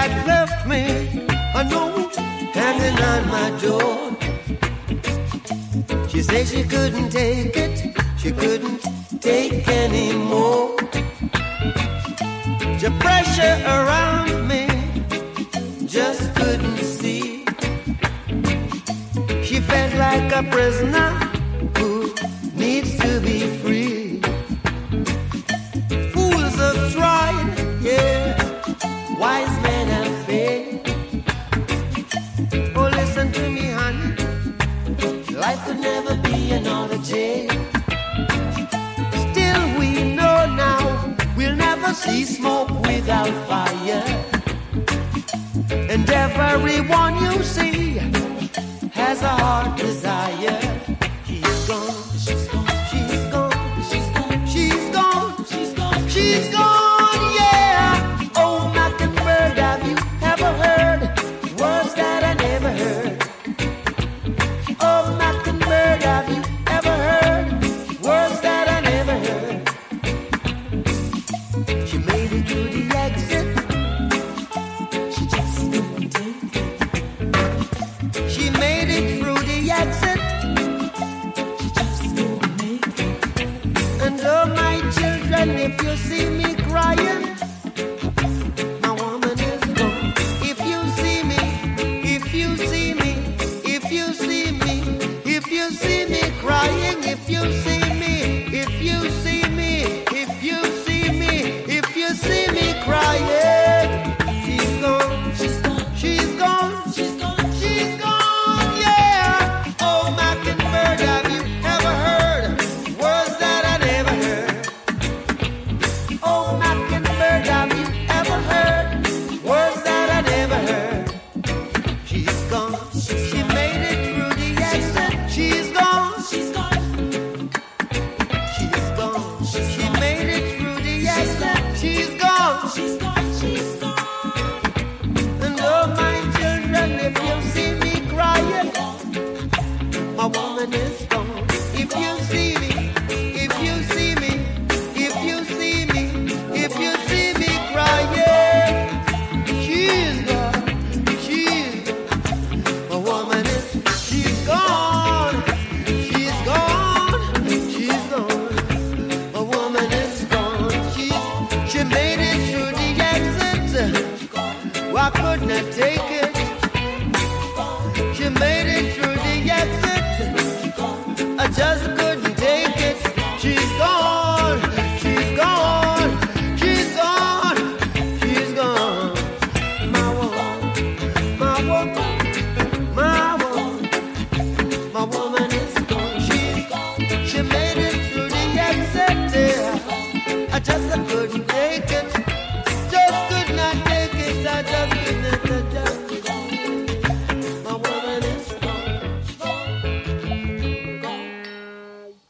had left me a note hanging on my door. She said she couldn't take it, she couldn't take anymore. The pressure around me just couldn't see. She felt like a prisoner who needs to be free. Fools have tried, yeah, wise men have failed. Oh, listen to me, honey, life could never be another jail. Still we know now we'll never see smoke without fire. And everyone you see has a heart desire. She's gone, she's gone, she's gone, she's gone, she's gone, she's gone, she's gone, yeah. Oh, Mockingbird, have you ever heard words that I never heard? Oh, Mockingbird, have you ever heard words that I never heard? She made it to the exit. She just couldn't take it. She made it through the exit. She just couldn't make it. And oh, my children, if you see me crying, my woman is gone. If you see me, if you see me, if you see me, if you see me crying, if you see me, if you see me, if you see me, if you see me crying, she's gone, she's gone, she's gone, she's gone, she's gone, yeah. Oh, Mockingbird, have you ever heard words that I never heard? Oh, Mockingbird, have you ever heard words that I never heard? She's gone, she made it through the exit. She's gone, she's gone, she's gone, she made it through the exit. She's gone, she's gone, she's gone. And oh, my children, if you see me crying, my woman is gone. If you see me, if you see me, if you see me, if you see me crying, she's gone, she's gone. My woman is, she's gone, she's gone, she's gone. My woman is gone, she made it through the exit. Why couldn't I take it? She made it through the exit. I just couldn't take it. She's gone, she's gone, she's gone, she's gone. My woman, my woman.